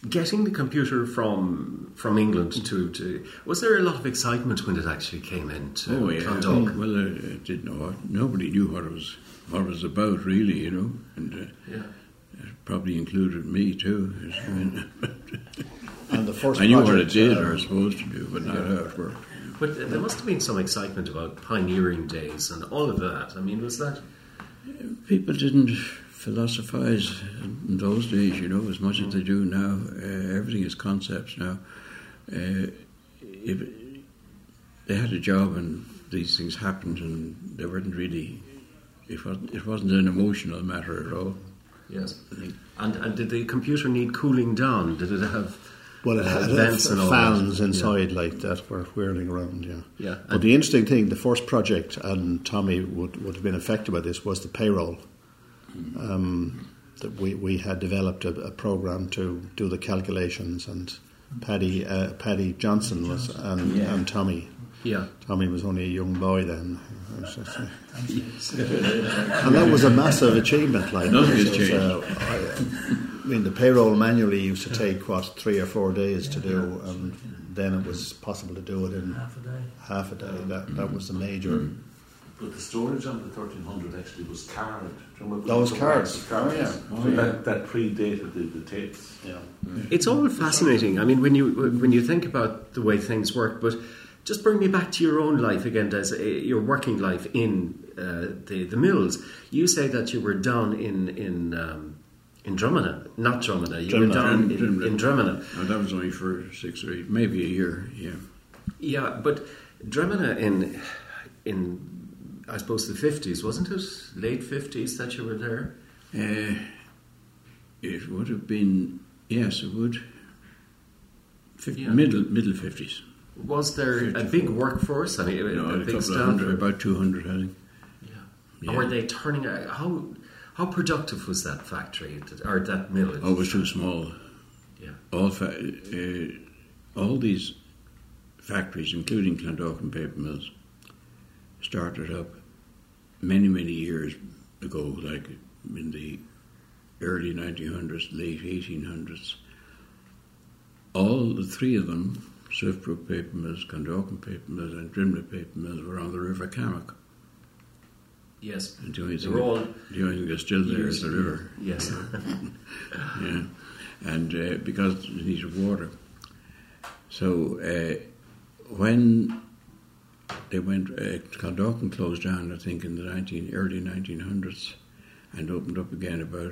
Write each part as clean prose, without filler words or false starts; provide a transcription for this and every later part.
getting the computer from England to was there a lot of excitement when it actually came into Clondalkin? Well, it didn't know. Nobody knew what it was about, really, and it probably included me too. And the first I knew what it did or was supposed to do, but not how it worked. But there must have been some excitement about pioneering days and all of that. I mean, was that... People didn't philosophize in those days, as much as they do now. Everything is concepts now. If they had a job and these things happened, and they weren't really... It wasn't an emotional matter at all. Yes. And did the computer need cooling down? Did it have... Well, it had fans inside like that were whirling around, Yeah. But the interesting thing, the first project, and Tommy would have been affected by this, was the payroll. That we had developed a program to do the calculations, and Paddy Johnson was and Tommy. Yeah. Tommy was only a young boy then. And that was a massive achievement. I mean, the payroll manually used to take 3 or 4 days to do, and then it was possible to do it in half a day. That was the major. But the storage on the 1300 actually was card. Those cards. Oh, yeah. So that predated the tapes. Yeah. It's all fascinating. I mean, when you think about the way things work, but just bring me back to your own life again, Des, your working life in the mills. You say that you were down in Dromina, not Dromina. You were down in Dromina. Oh, that was only for 6 or 8, maybe a year. Yeah. Yeah, but Dromina in I suppose the 50s, wasn't it? Late 50s that you were there. It would have been, yes, it would. Middle 50s. Was there 54. A big workforce? I mean, a big staff? About 200, I think. Yeah. Were they turning out? How productive was that factory or that mill? Oh, it was too small. Yeah. All these factories, including Clondalkin paper mills, started up many years ago, like in the early 1900s, late 1800s. All the three of them, Swiftbrook paper mills, Clondalkin paper mills, and Drimnagh paper mills, were on the River Cammock. Yes, and the only thing that's still there is the river. Yes. Yeah, and because it needed water. So when they went, Clondalkin closed down, I think, in the early 1900s, and opened up again about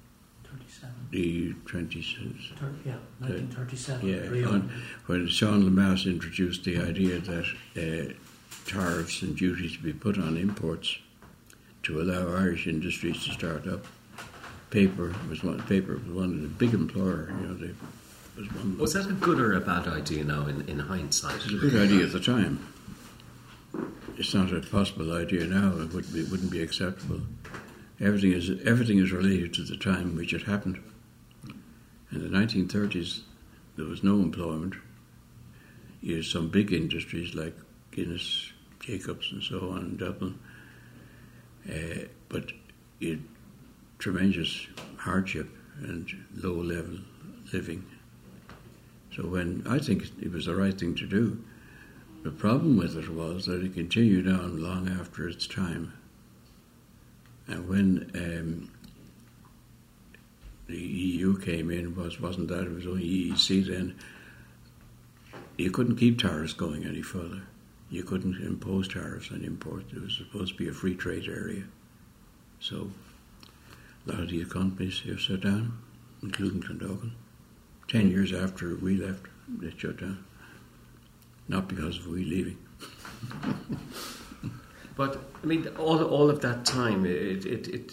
1937. Yeah, when Sean Lemass introduced the idea that tariffs and duties to be put on imports to allow Irish industries to start up. Paper was one of the big employer. Was that a good or a bad idea now in hindsight? It was a good idea at the time. It's not a possible idea now. It wouldn't be acceptable. Everything is related to the time in which it happened. In the 1930s, there was no employment. You had some big industries like Guinness, Jacobs, and so on in Dublin. But you had tremendous hardship and low-level living. So I think it was the right thing to do. The problem with it was that it continued on long after its time. And when the EU came in, it was only EEC then, you couldn't keep tariffs going any further. You couldn't impose tariffs on imports. It was supposed to be a free trade area. So a lot of these companies here shut down, including Clondalkin. 10 years after we left, they shut down. Not because of we leaving. But I mean, all of that time, it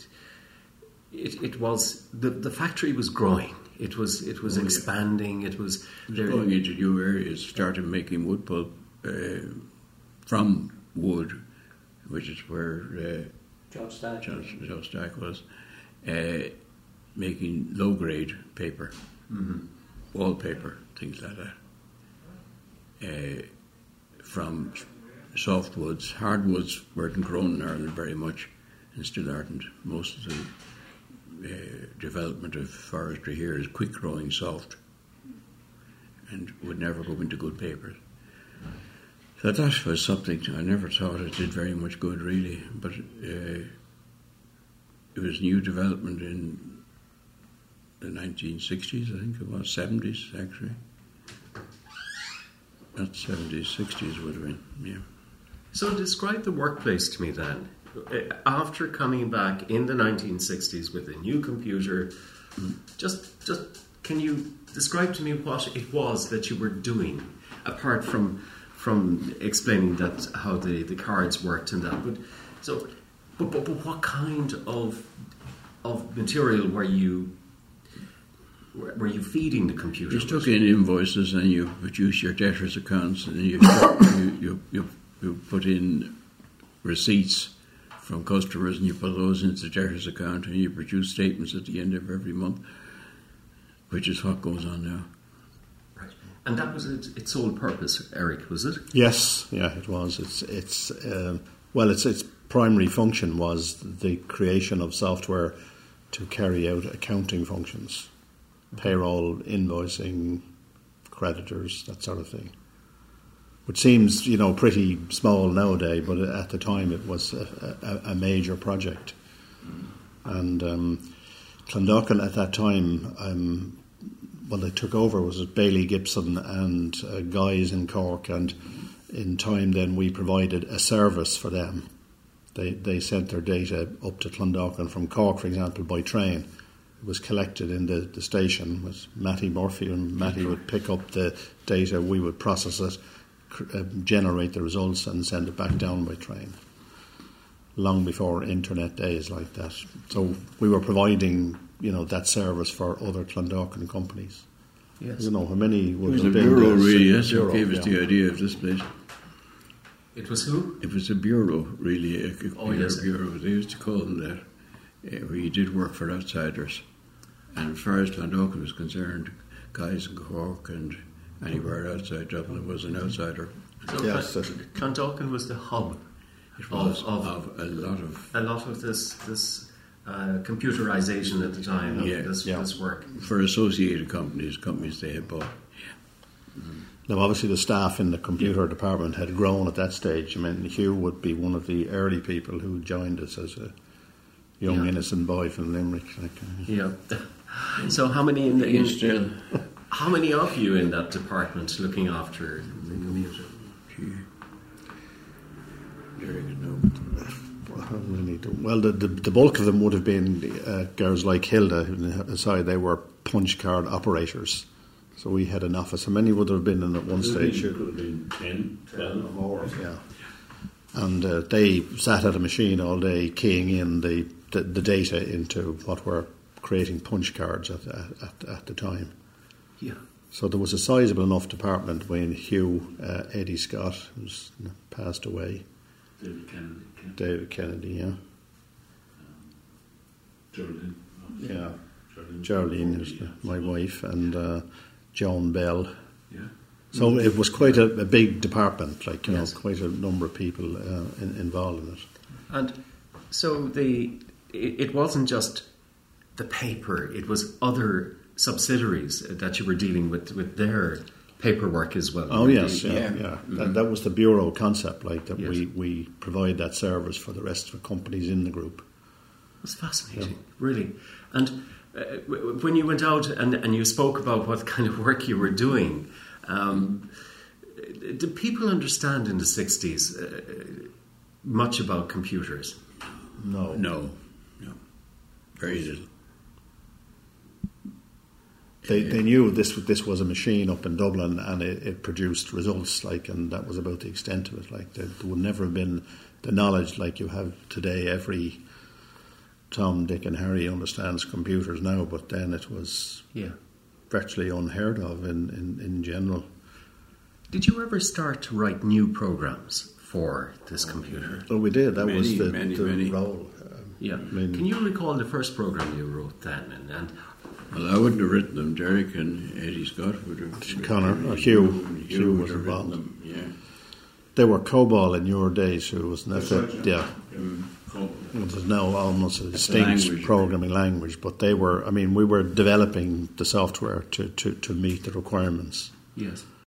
was the factory was growing. It was expanding. It was going into new areas. Started making wood pulp from wood, which is where John Stack was, making low grade paper, wallpaper, things like that. From softwoods. Hardwoods weren't grown in Ireland very much, and still aren't. Most of the development of forestry here is quick growing soft and would never go into good papers. So that was something I never thought it did very much good, really. But it was new development in the 1960s, I think it was, 70s actually. Not 70s, 60s would have been, yeah. So describe the workplace to me then. After coming back in the 1960s with a new computer, just can you describe to me what it was that you were doing, apart from explaining that how the cards worked and that. But what kind of material were you feeding the computer? You took in invoices and you produce your debtors' accounts, and you put in receipts from customers, and you put those into the debtors' account, and you produce statements at the end of every month, which is what goes on now. Right, and that was its sole purpose, Eric, was it? Yes, yeah, it was. Its primary function was the creation of software to carry out accounting functions, payroll, invoicing, creditors, that sort of thing. Which seems, pretty small nowadays, but at the time it was a major project. And Clondalkin at that time, when they took over, was Bailey Gibson and guys in Cork, and in time then we provided a service for them. They sent their data up to Clondalkin from Cork, for example, by train. It was collected in the station with Matty Murphy, and Matty would pick up the data, we would process it, generate the results and send it back down by train, long before internet days like that. So we were providing, that service for other Clondalkin companies. Yes. How many would it was have a been? bureau, really. That's Bureau, what gave us the idea of this place. It was who? It was a bureau, really. Yes. Bureau. They used to call them that. Where you did work for outsiders. And as far as Clondalkin was concerned, guys in Cork and anywhere outside Dublin was an outsider. So yes, Clondalkin was the hub of a lot of this computerization at the time of this work. For associated companies they had bought. Now, obviously, the staff in the computer department had grown at that stage. I mean, Hugh would be one of the early people who joined us as a young innocent boy from Limerick. Yeah. So, how many how many of you in that department looking after the computer? Well, the bulk of them would have been girls like Hilda, aside they were punch card operators. So we had an office. How many would there have been in at one stage? Could have been 10, 12 or more. Yeah. And they sat at a machine all day keying in the data into what were creating punch cards at the time. Yeah. So there was a sizable enough department when Hugh, Eddie Scott, who's passed away. David Kennedy, yeah. Geraldine. Yeah. Geraldine is my wife, and Joan Bell. Yeah. So it was quite a big department, quite a number of people involved in it. And so it wasn't just the paper, it was other subsidiaries that you were dealing with their paperwork as well. Oh yes, yeah. Mm-hmm. That was the bureau concept, we provide that service for the rest of the companies in the group. It's fascinating, really. And when you went out and you spoke about what kind of work you were doing, did people understand in the 60s much about computers? No. Very little. They knew this was a machine up in Dublin, and it produced results, and that was about the extent of it. There would never have been the knowledge like you have today. Every Tom, Dick and Harry understands computers now, but then it was virtually unheard of in general. Did you ever start to write new programs for this computer? Well, we did. That was the role. Can you recall the first program you wrote then? Well, I wouldn't have written them. Derek and Eddie Scott would have. Connor or Hugh was involved. Them, yeah. They were COBOL in your days, Hugh, wasn't that? Yeah. It was now almost a distinct programming language, but they were. I mean, we were developing the software to meet the requirements. Yes.